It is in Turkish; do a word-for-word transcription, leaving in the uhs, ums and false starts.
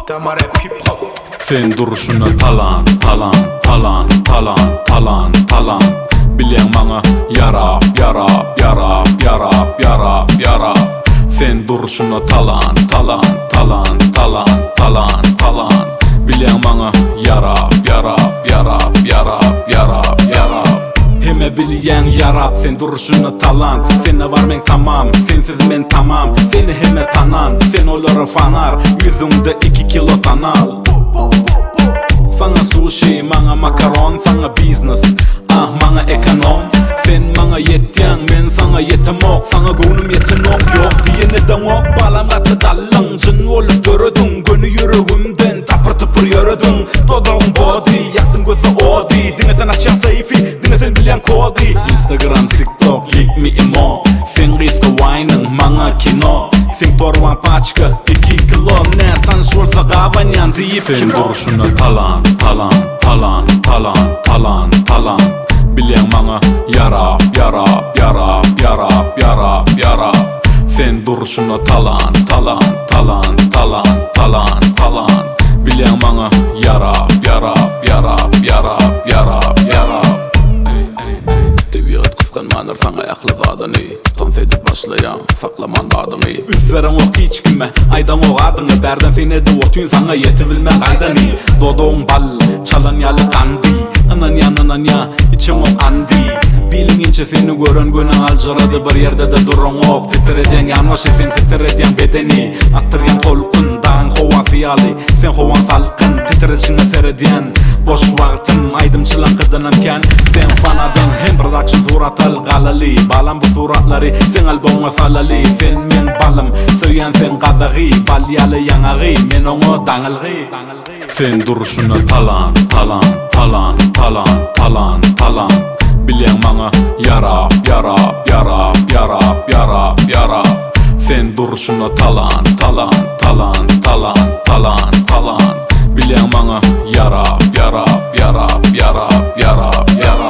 Damar hep hip hop. Sen duruşuna talan, talan, talan, talan, talan, talan. Bilen bana yarap, yarap, yarap, yarap, yarap, yarap. Sen duruşuna talan, talan, talan, talan, talan, talan. Bilen bana yarap, yarap, yarap, yarap, yarap, yarap. Heme bilyen yarap, sen duruşuna talan. Sene var men tamam, sensiz men tamam. Seni heme tanan, sen oları fanar. Yüzünde iki kilo tanal. Sana sushi, mana makaron, sana business. Ah mana ekonom. Sen mana yetyen, men sana yetemok. Sana gunum yetenok yok diyene dangok. Balam atı dallang, jın olup görüdün. Gönü yürüğümden tapır tıpır yürüdün. Dodağın body, yaktın gözü odi. Dine sen açan sayfi, dine sen bilyen kodi. Instagram, TikTok, lik mi imo. Sen riska wine'ın, mana kino. Sen torvan paçka, iki kilo. Ne tanış olsa gavanyan deyip kino. Sen duruşuna talan, talan, talan, talan, talan, talan. Bilen bana yarap, yarap, yarap, yarap, yarap, yarap. Sen duruşuna talan, talan, talan, talan, talan, talan. Bilen bana yarap, yarap, yarap, yarap, yarap, yarap. Tabiat kıskanmanır sana yaklı vadını. Dans edip başlayan saklaman badını. Üsveren o hiç kime aydan o adını. Berden seni de o tün sana yetibilme kaydını. Dodon bal çalan yalı kandi. Anan ya anan ya içim o andi. Bilingince seni gören gönü alcıradı. Bir yerde de durun ok. Titreden yanbaşı sen titreden bedeni. Attıryan tolkun dağın hovan fiyali. Sen hovan salkın titreşine serediyen. Boş vaktim aydım çılan kıdınımken. Sen fanadın hem production surat algalali. Balam bu suratları sen alboma salali. Sen men balım söyyen sen gazagi. Balyalı yanagi men onu dağılgi. Sen duruşuna talan, talan, talan, talan, talan, talan. Bilen bana yarap, yarap, yarap, yarap, yarap, yarap. Sen duruşuna talan, talan, talan, talan, talan, talan. Bilen bana yarap, yarap, yarap, yarap, yarap, yarap.